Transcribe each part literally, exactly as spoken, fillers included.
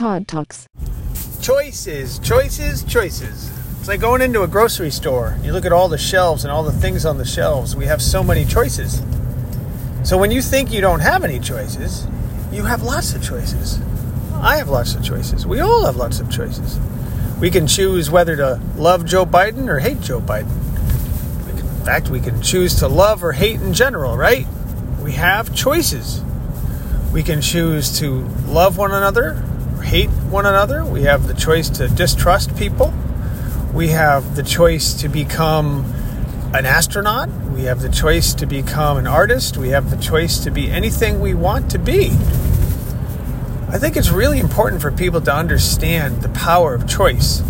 Todd Talks. Choices, choices, choices. It's like going into a grocery store. You look at all the shelves and all the things on the shelves. We have so many choices. So when you think you don't have any choices, you have lots of choices. I have lots of choices. We all have lots of choices. We can choose whether to love Joe Biden or hate Joe Biden. We can, in fact, we can choose to love or hate in general, right? We have choices. We can choose to love one another or hate one another. We have the choice to distrust people. We have the choice to become an astronaut. We have the choice to become an artist. We have the choice to be anything we want to be. I think it's really important for people to understand the power of choice.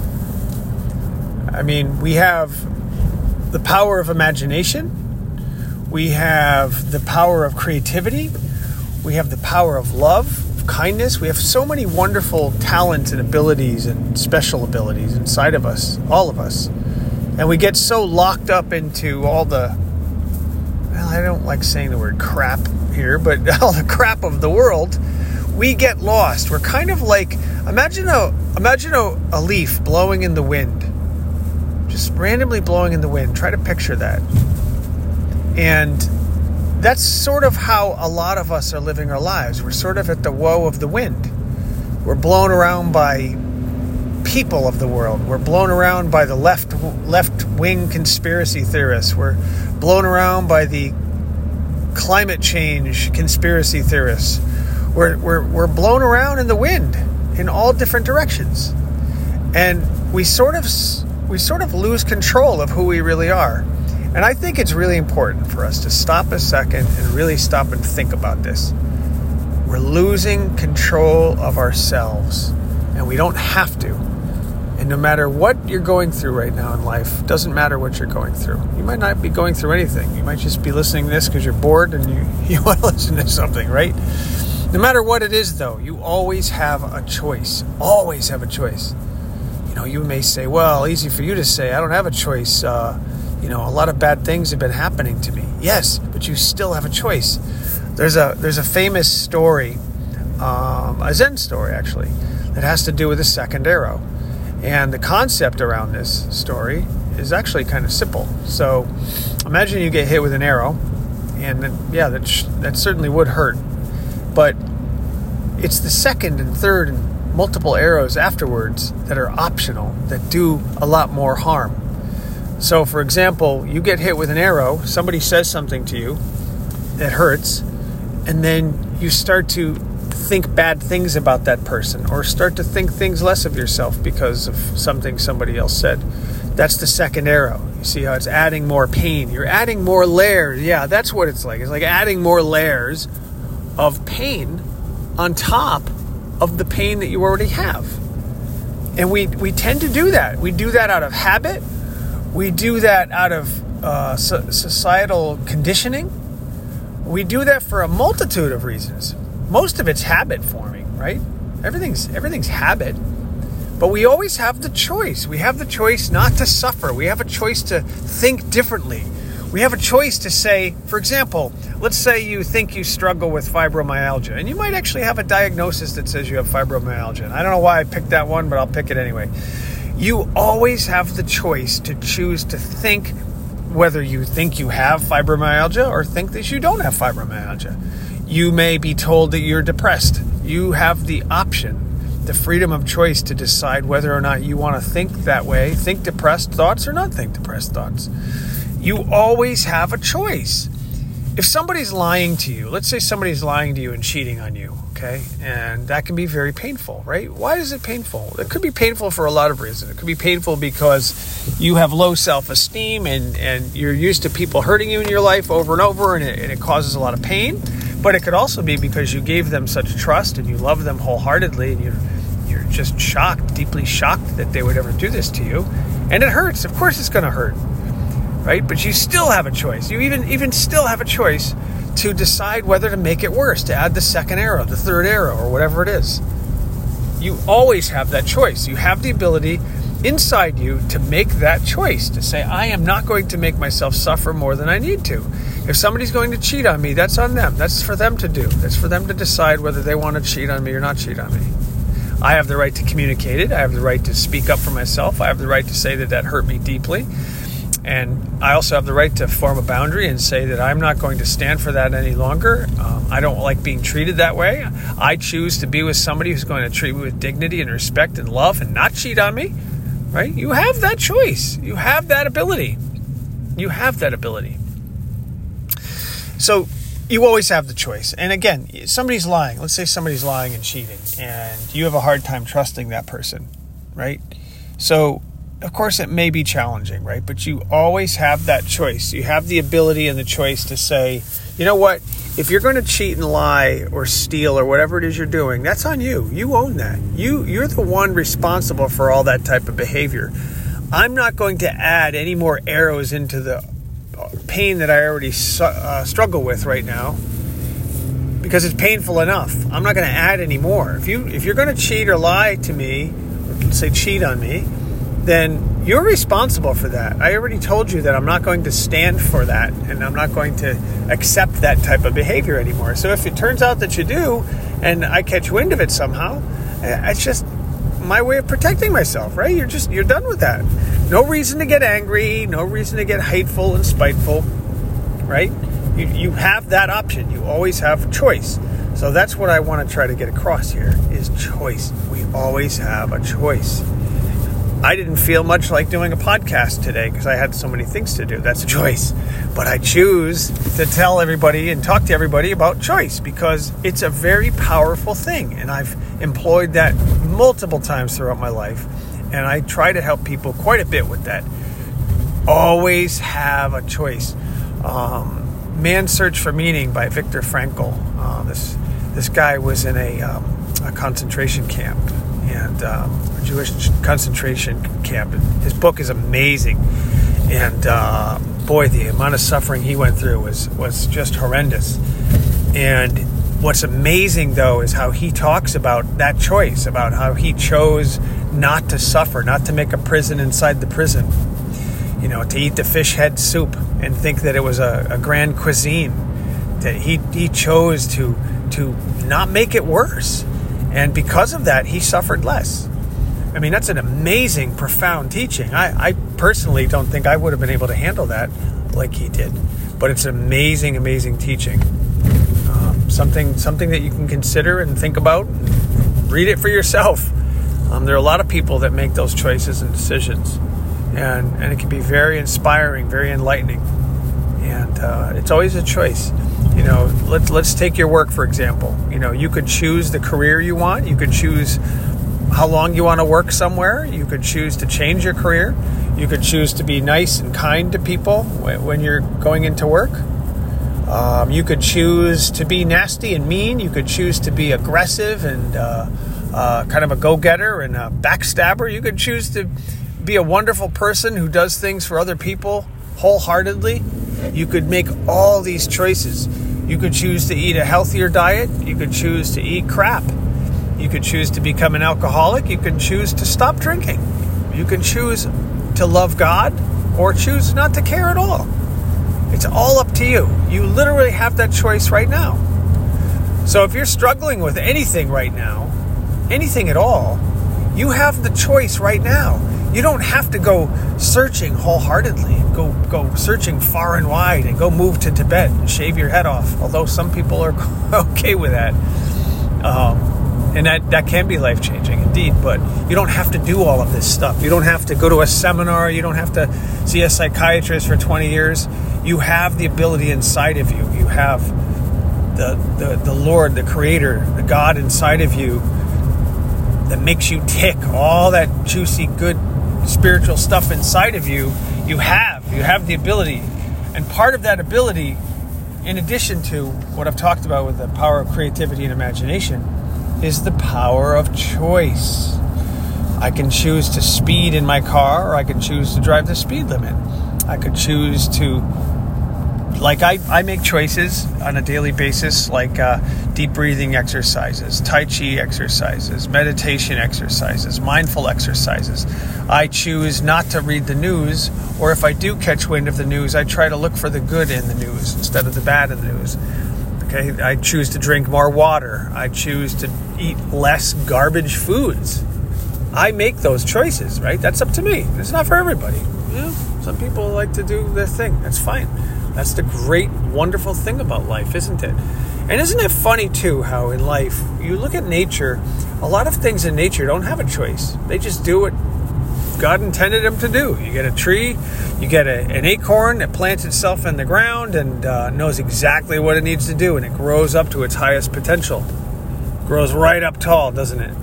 I mean, we have the power of imagination. We have the power of creativity. We have the power of love, of kindness. We have so many wonderful talents and abilities and special abilities inside of us, all of us. And we get so locked up into all the, well, I don't like saying the word crap here, but all the crap of the world, we get lost. We're kind of like, imagine a imagine a, a leaf blowing in the wind. Just randomly blowing in the wind. Try to picture that. And that's sort of how a lot of us are living our lives. We're sort of at the woe of the wind. We're blown around by people of the world. We're blown around by the left left-wing conspiracy theorists. We're blown around by the climate change conspiracy theorists. We're, we're, we're blown around in the wind in all different directions. And we sort of we sort of lose control of who we really are. And I think it's really important for us to stop a second and really stop and think about this. We're losing control of ourselves, and we don't have to. And no matter what you're going through right now in life, doesn't matter what you're going through. You might not be going through anything. You might just be listening to this because you're bored and you, you want to listen to something, right? No matter what it is, though, you always have a choice. Always have a choice. You know, you may say, well, easy for you to say, I don't have a choice. Uh, you know, a lot of bad things have been happening to me. Yes, but you still have a choice. There's a there's a famous story, um, a Zen story, actually, that has to do with the second arrow. And the concept around this story is actually kind of simple. So imagine you get hit with an arrow, and then, yeah, that, sh- that certainly would hurt. But it's the second and third and multiple arrows afterwards that are optional, that do a lot more harm. So, for example, you get hit with an arrow, somebody says something to you that hurts, and then you start to think bad things about that person or start to think things less of yourself because of something somebody else said. That's the second arrow. You see how it's adding more pain. You're adding more layers. Yeah, that's what it's like. It's like adding more layers of pain on top of the pain that you already have. And we, we tend to do that. We do that out of habit. We do that out of uh, so- societal conditioning. We do that for a multitude of reasons. Most of it's habit forming, right? Everything's everything's habit. But we always have the choice. We have the choice not to suffer. We have a choice to think differently. We have a choice to say, for example, let's say you think you struggle with fibromyalgia, and you might actually have a diagnosis that says you have fibromyalgia. And I don't know why I picked that one, but I'll pick it anyway. You always have the choice to choose to think whether you think you have fibromyalgia or think that you don't have fibromyalgia. You may be told that you're depressed. You have the option, the freedom of choice to decide whether or not you want to think that way, think depressed thoughts or not think depressed thoughts. You always have a choice. If somebody's lying to you, let's say somebody's lying to you and cheating on you, okay? And that can be very painful, right? Why is it painful? It could be painful for a lot of reasons. It could be painful because you have low self-esteem and, and you're used to people hurting you in your life over and over, and it, and it causes a lot of pain. But it could also be because you gave them such trust and you love them wholeheartedly, and you're, you're just shocked, deeply shocked that they would ever do this to you. And it hurts. Of course it's going to hurt. Right? But you still have a choice. You even even still have a choice to decide whether to make it worse, to add the second arrow, the third arrow, or whatever it is. You always have that choice. You have the ability inside you to make that choice, to say, I am not going to make myself suffer more than I need to. If somebody's going to cheat on me, that's on them. That's for them to do. That's for them to decide whether they want to cheat on me or not cheat on me. I have the right to communicate it. I have the right to speak up for myself. I have the right to say that that hurt me deeply. And I also have the right to form a boundary and say that I'm not going to stand for that any longer. Um, I don't like being treated that way. I choose to be with somebody who's going to treat me with dignity and respect and love and not cheat on me, right? You have that choice. You have that ability. You have that ability. So you always have the choice. And again, somebody's lying. Let's say somebody's lying and cheating, and you have a hard time trusting that person, right? So of course, it may be challenging, right? But you always have that choice. You have the ability and the choice to say, you know what? If you're going to cheat and lie or steal or whatever it is you're doing, that's on you. You own that. You, you're the one responsible for all that type of behavior. I'm not going to add any more arrows into the pain that I already uh, struggle with right now because it's painful enough. I'm not going to add any more. If you, if you're going to cheat or lie to me, or let's say cheat on me, then you're responsible for that. I already told you that I'm not going to stand for that, and I'm not going to accept that type of behavior anymore. So if it turns out that you do, and I catch wind of it somehow, it's just my way of protecting myself, right? You're just, you're done with that. No reason to get angry, no reason to get hateful and spiteful, right? You, you have that option. You always have a choice. So that's what I want to try to get across here, is choice. We always have a choice. I didn't feel much like doing a podcast today because I had so many things to do. That's a choice. But I choose to tell everybody and talk to everybody about choice because it's a very powerful thing. And I've employed that multiple times throughout my life. And I try to help people quite a bit with that. Always have a choice. Um, Man's Search for Meaning by Viktor Frankl. Uh, this this guy was in a, um, a concentration camp. And um, a Jewish concentration camp. His book is amazing, and uh, boy, the amount of suffering he went through was was just horrendous. And what's amazing, though, is how he talks about that choice, about how he chose not to suffer, not to make a prison inside the prison. You know, to eat the fish head soup and think that it was a, a grand cuisine. That he he chose to to not make it worse. And because of that, he suffered less. I mean, that's an amazing, profound teaching. I, I personally don't think I would have been able to handle that like he did. But it's an amazing, amazing teaching. Um, something something that you can consider and think about. And read it for yourself. Um, there are a lot of people that make those choices and decisions. And, and it can be very inspiring, very enlightening. And uh, it's always a choice. You know, let's let's take your work, for example. You know, you could choose the career you want. You could choose how long you want to work somewhere. You could choose to change your career. You could choose to be nice and kind to people when you're going into work. Um, you could choose to be nasty and mean. You could choose to be aggressive and uh, uh, kind of a go-getter and a backstabber. You could choose to be a wonderful person who does things for other people wholeheartedly. You could make all these choices. You could choose to eat a healthier diet. You could choose to eat crap. You could choose to become an alcoholic. You could choose to stop drinking. You can choose to love God or choose not to care at all. It's all up to you. You literally have that choice right now. So if you're struggling with anything right now, anything at all, you have the choice right now. You don't have to go searching wholeheartedly, go go searching far and wide, and go move to Tibet and shave your head off. Although some people are okay with that, um, and that that can be life changing indeed. But you don't have to do all of this stuff. You don't have to go to a seminar. You don't have to see a psychiatrist for twenty years. You have the ability inside of you. You have the the the Lord, the Creator, the God inside of you that makes you tick. All that juicy, good spiritual stuff inside of you, you have. You have the ability. And part of that ability, in addition to what I've talked about with the power of creativity and imagination, is the power of choice. I can choose to speed in my car, or I can choose to drive the speed limit. I could choose to, like I, I make choices on a daily basis, like uh, deep breathing exercises, Tai Chi exercises, meditation exercises, mindful exercises. I choose not to read the news, or if I do catch wind of the news, I try to look for the good in the news instead of the bad in the news. Okay, I choose to drink more water. I choose to eat less garbage foods. I make those choices, right? That's up to me. It's not for everybody. You know, some people like to do their thing. That's fine. That's the great, wonderful thing about life, isn't it? And isn't it funny, too, how in life, you look at nature, a lot of things in nature don't have a choice. They just do what God intended them to do. You get a tree, you get a, an acorn that plants itself in the ground and uh, knows exactly what it needs to do, and it grows up to its highest potential. Grows right up tall, doesn't it?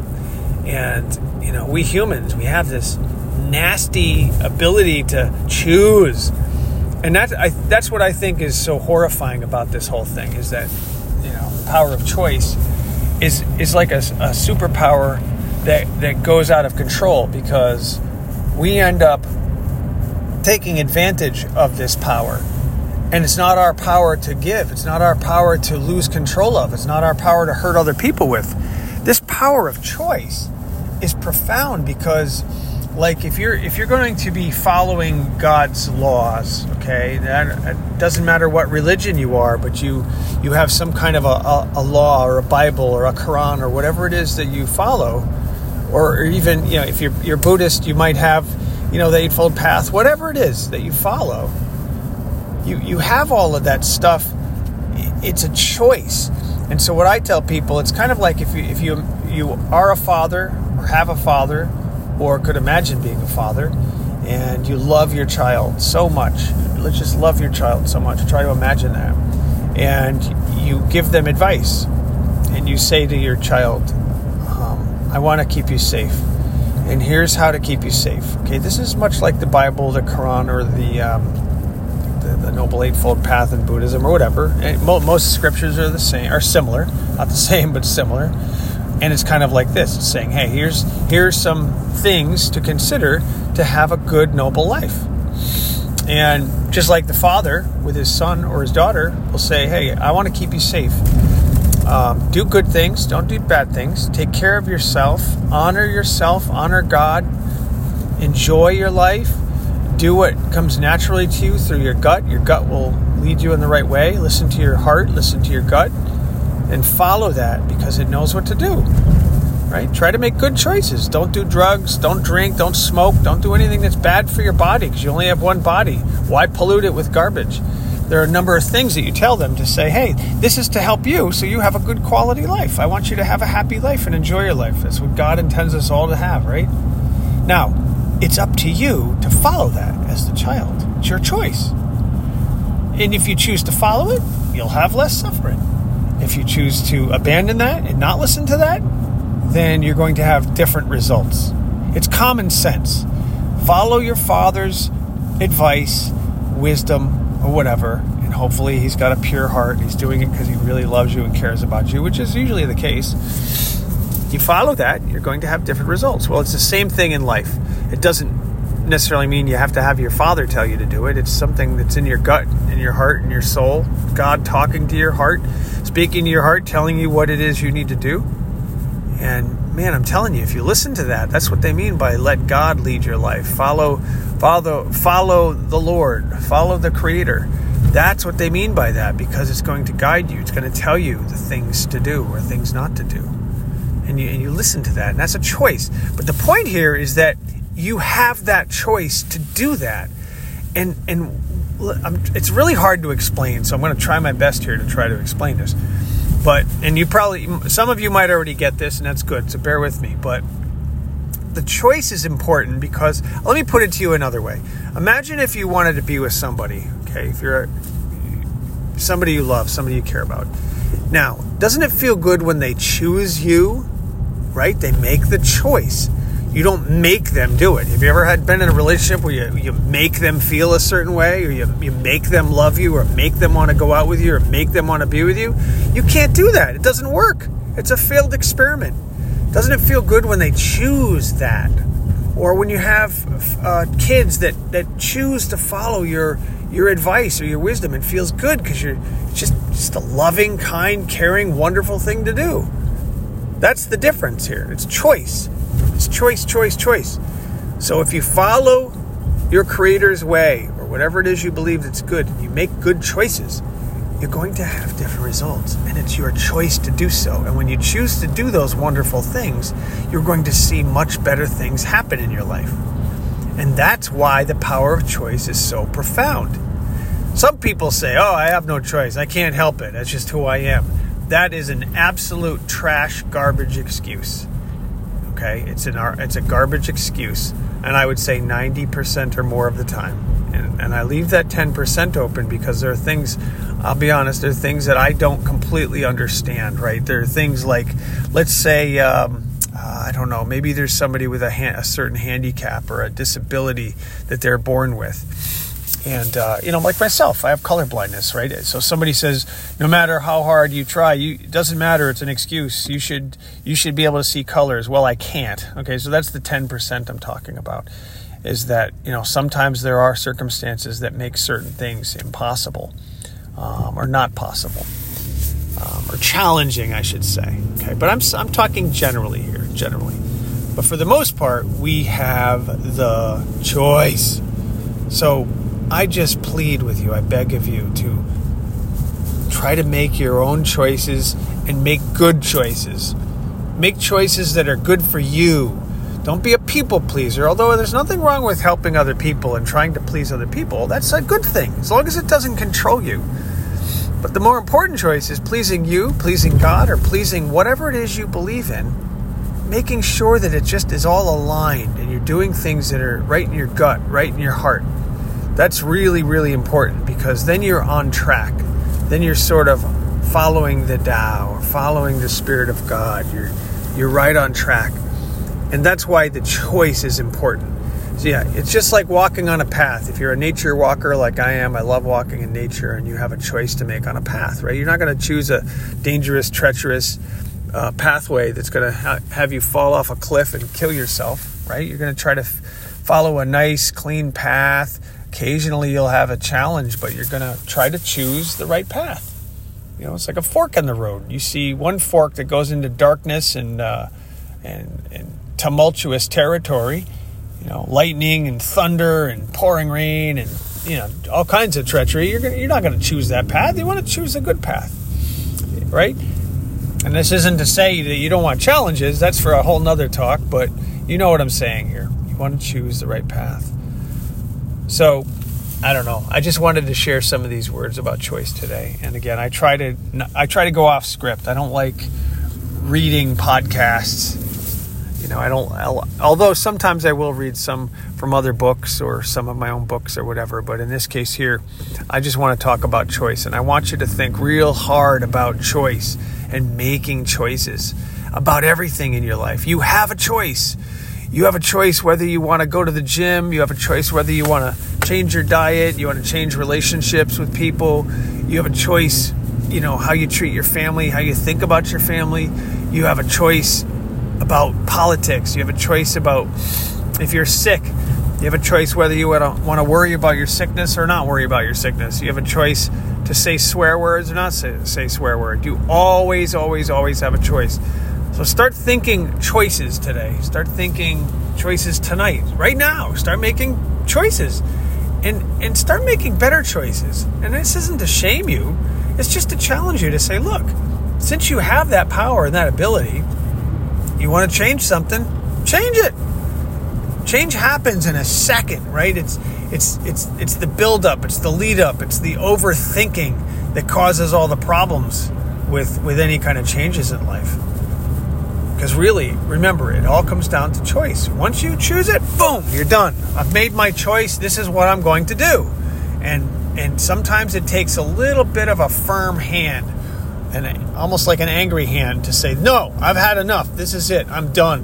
And, you know, we humans, we have this nasty ability to choose. And that, I, that's what I think is so horrifying about this whole thing, is that, you know, the power of choice is is like a, a superpower that, that goes out of control, because we end up taking advantage of this power. And it's not our power to give. It's not our power to lose control of. It's not our power to hurt other people with. This power of choice is profound, because like if you're if you're going to be following God's laws, okay, that it doesn't matter what religion you are, but you you have some kind of a, a, a law or a Bible or a Quran or whatever it is that you follow, or even, you know, if you're you're Buddhist, you might have, you know, the Eightfold Path, whatever it is that you follow. You you have all of that stuff. It's a choice. And so what I tell people, it's kind of like if you if you you are a father or have a father or could imagine being a father, and you love your child so much. Let's just love your child so much. Try to imagine that. And you give them advice, and you say to your child, um, I want to keep you safe, and here's how to keep you safe. Okay, this is much like the Bible, the Quran, or the um, the, the Noble Eightfold Path in Buddhism, or whatever. And mo- most scriptures are the same, are similar, not the same, but similar. And it's kind of like this. It's saying, hey, here's here's some things to consider to have a good, noble life. And just like the father with his son or his daughter will say, hey, I want to keep you safe. Um, do good things. Don't do bad things. Take care of yourself. Honor yourself. Honor God. Enjoy your life. Do what comes naturally to you through your gut. Your gut will lead you in the right way. Listen to your heart. Listen to your gut. And follow that, because it knows what to do, right? Try to make good choices. Don't do drugs. Don't drink. Don't smoke. Don't do anything that's bad for your body, because you only have one body. Why pollute it with garbage? There are a number of things that you tell them to say, hey, this is to help you so you have a good quality life. I want you to have a happy life and enjoy your life. That's what God intends us all to have, right? Now, it's up to you to follow that as the child. It's your choice. And if you choose to follow it, you'll have less suffering. If you choose to abandon that and not listen to that, then you're going to have different results. It's common sense. Follow your father's advice, wisdom, or whatever, and hopefully he's got a pure heart and he's doing it because he really loves you and cares about you, which is usually the case. You follow that, you're going to have different results. Well, it's the same thing in life. It doesn't necessarily mean you have to have your father tell you to do it. It's something that's in your gut, in your heart, in your soul. God talking to your heart, speaking to your heart, telling you what it is you need to do. And man, I'm telling you, if you listen to that, that's what they mean by let God lead your life. Follow, follow, follow the Lord. Follow the Creator. That's what they mean by that, because it's going to guide you. It's going to tell you the things to do or things not to do. And you, and you listen to that, and that's a choice. But the point here is that you have that choice to do that. And and I'm, it's really hard to explain, so I'm going to try my best here to try to explain this. But, and you probably, some of you might already get this, and that's good, so bear with me. But the choice is important because, let me put it to you another way. Imagine if you wanted to be with somebody, okay? If you're somebody you love, somebody you care about. Now, doesn't it feel good when they choose you, right? They make the choice. You don't make them do it. Have you ever had been in a relationship where you, you make them feel a certain way, or you, you make them love you, or make them want to go out with you, or make them want to be with you? You can't do that. It doesn't work. It's a failed experiment. Doesn't it feel good when they choose that? Or when you have uh, kids that, that choose to follow your your advice or your wisdom, it feels good because you're just, just a loving, kind, caring, wonderful thing to do. That's the difference here. It's choice. It's choice, choice, choice. So if you follow your Creator's way, or whatever it is you believe that's good, you make good choices, you're going to have different results. And it's your choice to do so. And when you choose to do those wonderful things, you're going to see much better things happen in your life. And that's why the power of choice is so profound. Some people say, oh, I have no choice. I can't help it. That's just who I am. That is an absolute trash, garbage excuse. Okay? It's an it's a garbage excuse. And I would say ninety percent or more of the time. And, and I leave that ten percent open because there are things, I'll be honest, there are things that I don't completely understand, right? There are things like, let's say, um, uh, I don't know, maybe there's somebody with a, ha- a certain handicap or a disability that they're born with. And, uh, you know, like myself, I have color blindness, right? So somebody says, no matter how hard you try, you, it doesn't matter. It's an excuse. You should you should be able to see colors. Well, I can't. Okay, so that's the ten percent I'm talking about, is that, you know, sometimes there are circumstances that make certain things impossible um, or not possible um, or challenging, I should say. Okay, but I'm I'm talking generally here, generally. But for the most part, we have the choice. So I just plead with you, I beg of you to try to make your own choices and make good choices. Make choices that are good for you. Don't be a people pleaser, although there's nothing wrong with helping other people and trying to please other people. That's a good thing, as long as it doesn't control you. But the more important choice is pleasing you, pleasing God, or pleasing whatever it is you believe in, making sure that it just is all aligned and you're doing things that are right in your gut, right in your heart. That's really, really important, because then you're on track. Then you're sort of following the Tao or following the Spirit of God. You're you're right on track. And that's why the choice is important. So yeah, it's just like walking on a path. If you're a nature walker like I am, I love walking in nature, and you have a choice to make on a path, right? You're not going to choose a dangerous, treacherous uh, pathway that's going to ha- have you fall off a cliff and kill yourself, right? You're going to try to f- follow a nice, clean path. Occasionally you'll have a challenge, but you're going to try to choose the right path. You know, it's like a fork in the road. You see one fork that goes into darkness and uh, and, and tumultuous territory, you know, lightning and thunder and pouring rain and, you know, all kinds of treachery. You're gonna, you're not going to choose that path. You want to choose a good path, right? And this isn't to say that you don't want challenges. That's for a whole nother talk, but you know what I'm saying here. You want to choose the right path. So, I don't know. I just wanted to share some of these words about choice today. And again, I try to I try to go off script. I don't like reading podcasts. You know, I don't. I'll, although sometimes I will read some from other books or some of my own books or whatever. But in this case here, I just want to talk about choice, and I want you to think real hard about choice and making choices about everything in your life. You have a choice. You have a choice whether you want to go to the gym. You have a choice whether you want to change your diet. You want to change relationships with people. You have a choice, you know, how you treat your family, how you think about your family. You have a choice about politics. You have a choice about if you're sick. You have a choice whether you want to, want to worry about your sickness or not worry about your sickness. You have a choice to say swear words or not say, say swear words. You always, always, always have a choice. So start thinking choices today. Start thinking choices tonight, right now. Start making choices and, and start making better choices. And this isn't to shame you. It's just to challenge you to say, look, since you have that power and that ability, you want to change something, change it. Change happens in a second, right? It's it's it's it's the build-up, it's the lead-up, it's the overthinking that causes all the problems with, with any kind of changes in life. Because really, remember, it all comes down to choice. Once you choose it, boom, you're done. I've made my choice. This is what I'm going to do. And and sometimes it takes a little bit of a firm hand, and almost like an angry hand, to say, no, I've had enough. This is it. I'm done.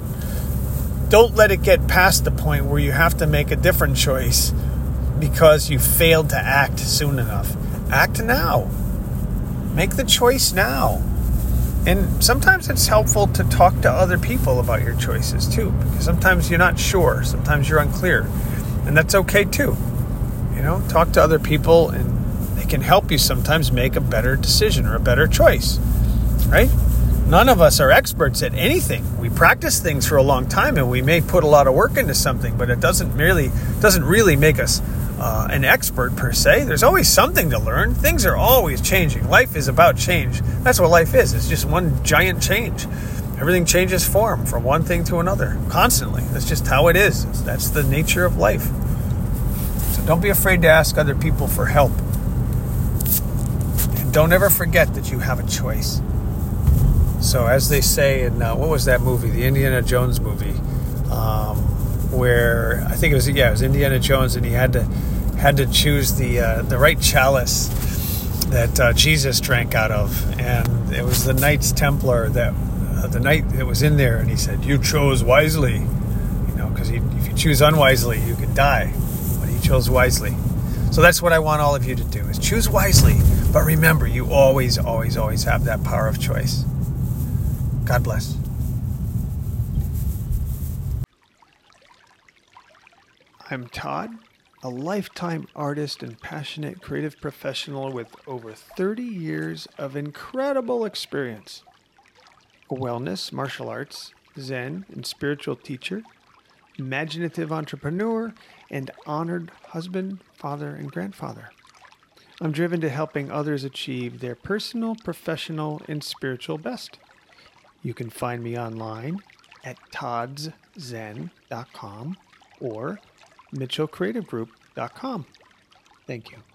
Don't let it get past the point where you have to make a different choice because you failed to act soon enough. Act now. Make the choice now. And sometimes it's helpful to talk to other people about your choices too, because sometimes you're not sure, sometimes you're unclear, and that's okay too. You know, talk to other people, and they can help you sometimes make a better decision or a better choice, right? None of us are experts at anything. We practice things for a long time, and we may put a lot of work into something, but it doesn't really doesn't really make us uh, an expert per se. There's always something to learn. Things are always changing. Life is about change. That's what life is. It's just one giant change. Everything changes form from one thing to another constantly. That's just how it is. That's the nature of life. So don't be afraid to ask other people for help. And don't ever forget that you have a choice. So as they say in, uh, what was that movie? The Indiana Jones movie, um, where I think it was, yeah, it was Indiana Jones, and he had to had to choose the uh, the right chalice that uh, Jesus drank out of, and it was the Knights Templar that uh, the knight that was in there, and he said, "You chose wisely," you know, because if you choose unwisely, you could die, but he chose wisely. So that's what I want all of you to do: is choose wisely, but remember, you always, always, always have that power of choice. God bless. I'm Todd, a lifetime artist and passionate creative professional with over thirty years of incredible experience. A wellness, martial arts, Zen, and spiritual teacher, imaginative entrepreneur, and honored husband, father, and grandfather. I'm driven to helping others achieve their personal, professional, and spiritual best. You can find me online at todds zen dot com or mitchell creative group dot com. Thank you.